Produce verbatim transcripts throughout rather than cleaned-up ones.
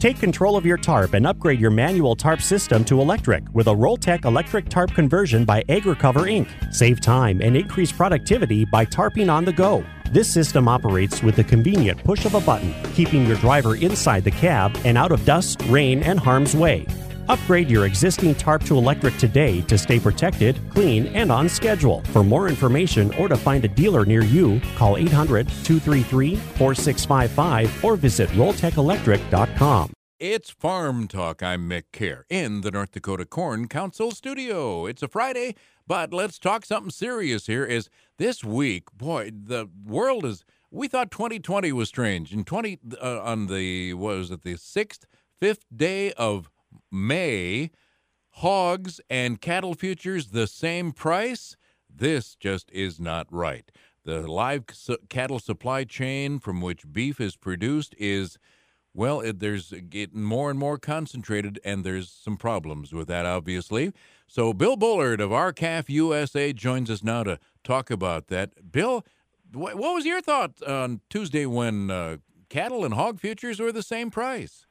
Take control of your tarp and upgrade your manual tarp system to electric with a Rolltech electric tarp conversion by AgriCover Incorporated. Save time and increase productivity by tarping on the go. This system operates with the convenient push of a button, keeping your driver inside the cab and out of dust, rain, and harm's way. Upgrade your existing tarp to electric today to stay protected, clean, and on schedule. For more information or to find a dealer near you, call eight hundred, two three three, four six five five or visit rolltech electric dot com. It's Farm Talk. I'm Mick Kerr in the North Dakota Corn Council studio. It's a Friday, but let's talk something serious here. Is this week, boy, the world is, we thought twenty twenty was strange. And twenty uh, on the, what was it, the sixth, fifth day of May, hogs and cattle futures the same price? This just is not right. The live su- cattle supply chain from which beef is produced is, well, it, there's getting more and more concentrated, and there's some problems with that, obviously. So Bill Bullard of R C A F U S A joins us now to talk about that. Bill, wh- what was your thought on Tuesday when uh, cattle and hog futures were the same price?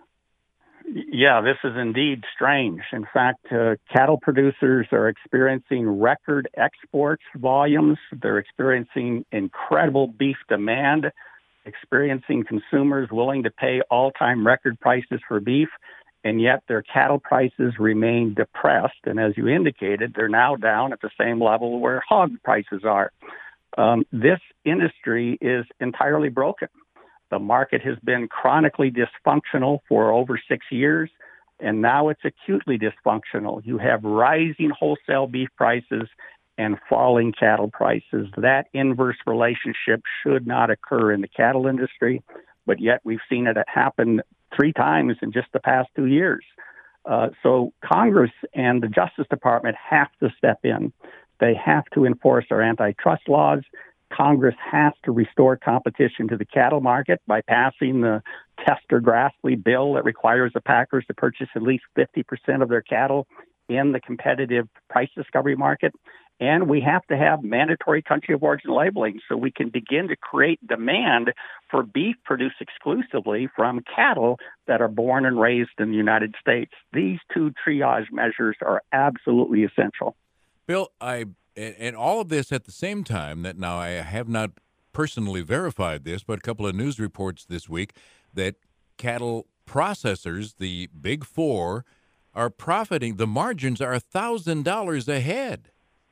Yeah, this is indeed strange. In fact, uh, cattle producers are experiencing record export volumes. They're experiencing incredible beef demand, experiencing consumers willing to pay all-time record prices for beef, and yet their cattle prices remain depressed. And as you indicated, they're now down at the same level where hog prices are. Um, this industry is entirely broken. The market has been chronically dysfunctional for over six years, and now it's acutely dysfunctional. You have rising wholesale beef prices and falling cattle prices. That inverse relationship should not occur in the cattle industry, but yet we've seen it happen three times in just the past two years. Uh, so Congress and the Justice Department have to step in. They have to enforce our antitrust laws. Congress has to restore competition to the cattle market by passing the Tester-Grassley bill that requires the packers to purchase at least fifty percent of their cattle in the competitive price discovery market. And we have to have mandatory country of origin labeling so we can begin to create demand for beef produced exclusively from cattle that are born and raised in the United States. These two triage measures are absolutely essential. Bill, I and all of this at the same time that now I have not personally verified this, but a couple of news reports this week that cattle processors, the big four, are profiting. The margins are one thousand dollars a head.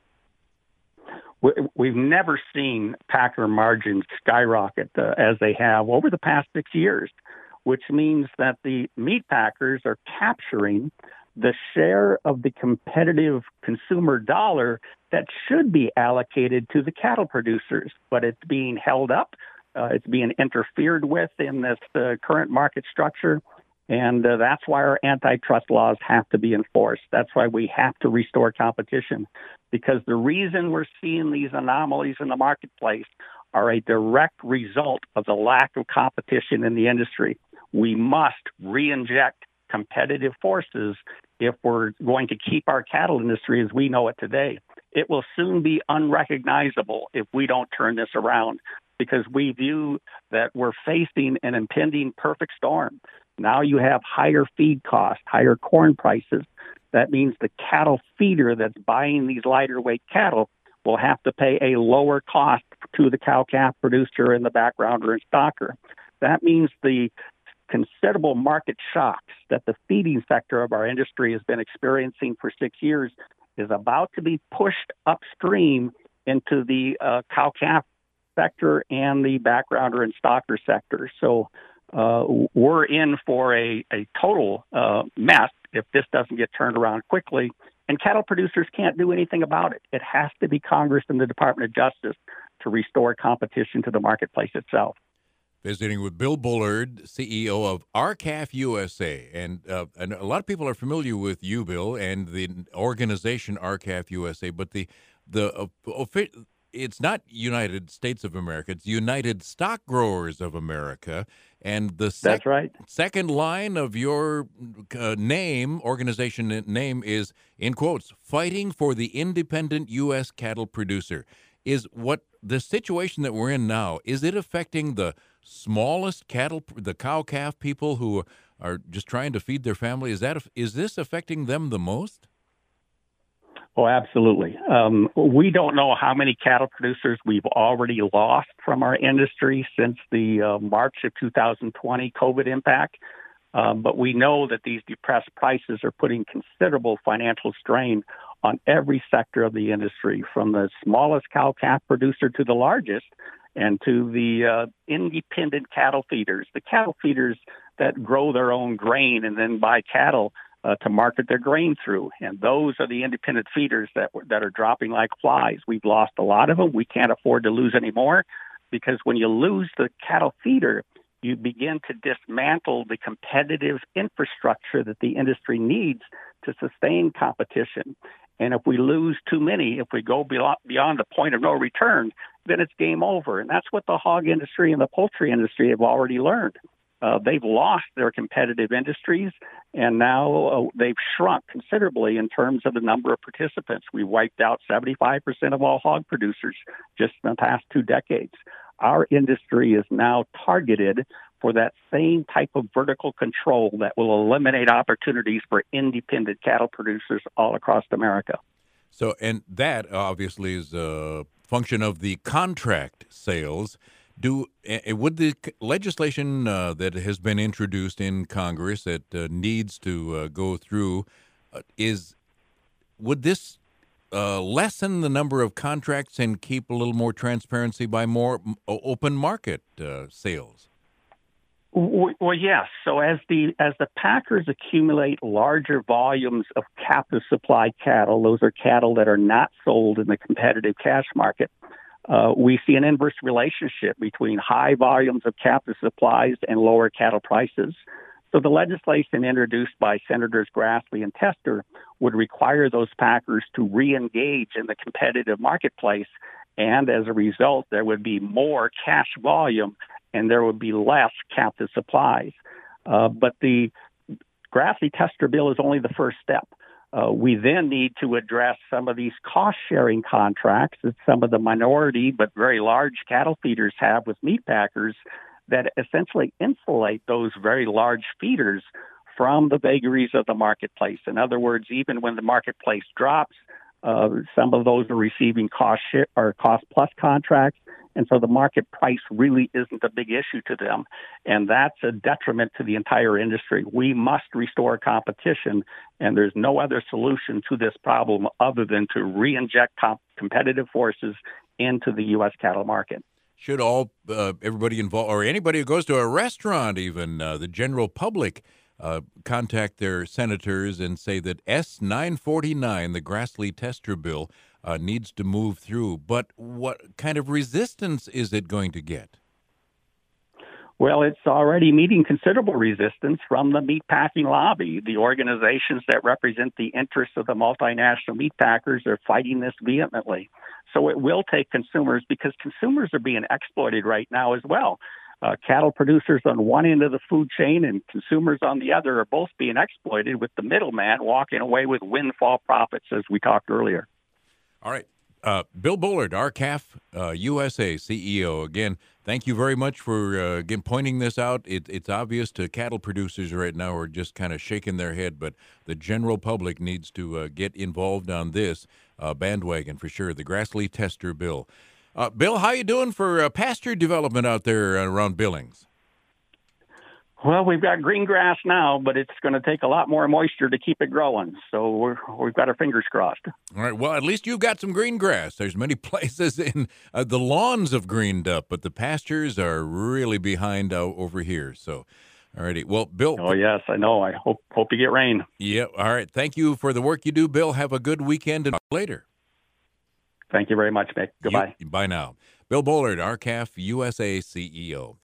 We've never seen packer margins skyrocket uh, as they have over the past six years, which means that the meat packers are capturing the share of the competitive consumer dollar that should be allocated to the cattle producers, but it's being held up. Uh, it's being interfered with in this uh, current market structure. And uh, that's why our antitrust laws have to be enforced. That's why we have to restore competition, because the reason we're seeing these anomalies in the marketplace are a direct result of the lack of competition in the industry. We must re-inject competitive forces if we're going to keep our cattle industry as we know it today. It will soon be unrecognizable if we don't turn this around, because we view that we're facing an impending perfect storm. Now you have higher feed costs, higher corn prices. That means the cattle feeder that's buying these lighter weight cattle will have to pay a lower cost to the cow-calf producer and the backgrounder and stocker. That means the considerable market shocks that the feeding sector of our industry has been experiencing for six years is about to be pushed upstream into the uh, cow-calf sector and the backgrounder and stocker sector. So uh, we're in for a, a total uh, mess if this doesn't get turned around quickly. And cattle producers can't do anything about it. It has to be Congress and the Department of Justice to restore competition to the marketplace itself. Visiting with Bill Bullard, C E O of R C A F U S A. And, uh, and a lot of people are familiar with you, Bill, and the organization R C A F U S A, but the the uh, it's not United States of America, it's United Stock Growers of America. And the sec- That's right. second line of your uh, name, organization name, is, in quotes, fighting for the independent U S cattle producer. Is what the situation that we're in now, is it affecting the smallest cattle, the cow-calf people who are just trying to feed their family? Is that is this affecting them the most? Oh, absolutely. Um, we don't know how many cattle producers we've already lost from our industry since the uh, March of two thousand twenty COVID impact. Um, but we know that these depressed prices are putting considerable financial strain on every sector of the industry, from the smallest cow-calf producer to the largest, and to the uh, independent cattle feeders, the cattle feeders that grow their own grain and then buy cattle uh, to market their grain through. And those are the independent feeders that that are dropping like flies. We've lost a lot of them. We can't afford to lose any more, because when you lose the cattle feeder, you begin to dismantle the competitive infrastructure that the industry needs to sustain competition. And if we lose too many, if we go beyond the point of no return, then it's game over. And that's what the hog industry and the poultry industry have already learned. Uh, they've lost their competitive industries, and now uh, they've shrunk considerably in terms of the number of participants. We wiped out seventy-five percent of all hog producers just in the past two decades. Our industry is now targeted for that same type of vertical control that will eliminate opportunities for independent cattle producers all across America. So, and that obviously is a function of the contract sales. Do uh, would the legislation uh, that has been introduced in Congress that uh, needs to uh, go through uh, is would this uh, lessen the number of contracts and keep a little more transparency by more open market uh, sales? Well, yes. So as the as the packers accumulate larger volumes of captive supply cattle, those are cattle that are not sold in the competitive cash market. Uh, we see an inverse relationship between high volumes of captive supplies and lower cattle prices. So the legislation introduced by Senators Grassley and Tester would require those packers to re-engage in the competitive marketplace, and as a result, there would be more cash volume and there would be less captive supplies. Uh, but the Grassley-Tester bill is only the first step. Uh, we then need to address some of these cost-sharing contracts that some of the minority but very large cattle feeders have with meat packers that essentially insulate those very large feeders from the vagaries of the marketplace. In other words, even when the marketplace drops, uh, some of those are receiving cost share or cost-plus contracts, and so the market price really isn't a big issue to them, and that's a detriment to the entire industry. We must restore competition, and there's no other solution to this problem other than to re-inject comp- competitive forces into the U S cattle market. Should all uh, everybody involved, or anybody who goes to a restaurant, even uh, the general public, uh, contact their senators and say that S nine forty-nine, the Grassley-Tester bill, uh, needs to move through? But what kind of resistance is it going to get? Well, it's already meeting considerable resistance from the meatpacking lobby. The organizations that represent the interests of the multinational meat packers are fighting this vehemently. So it will take consumers, because consumers are being exploited right now as well. Uh, cattle producers on one end of the food chain and consumers on the other are both being exploited, with the middleman walking away with windfall profits, as we talked earlier. All right. Uh, Bill Bullard, R C A F uh, U S A C E O. Again, thank you very much for uh, again pointing this out. It, it's obvious to cattle producers right now who are just kind of shaking their head, but the general public needs to uh, get involved on this uh, bandwagon for sure. The Grassley-Tester bill. Uh, Bill, how you doing for uh, pasture development out there around Billings? Well, we've got green grass now, but it's going to take a lot more moisture to keep it growing. So we're, we've got our fingers crossed. All right. Well, at least you've got some green grass. There's many places in uh, the lawns have greened up, but the pastures are really behind uh, over here. So, all righty. Well, Bill. Oh, yes, I know. I hope hope you get rain. Yeah. All right. Thank you for the work you do, Bill. Have a good weekend and later. Thank you very much, Mick. Goodbye. You, bye now. Bill Bullard, R C A F U S A C E O.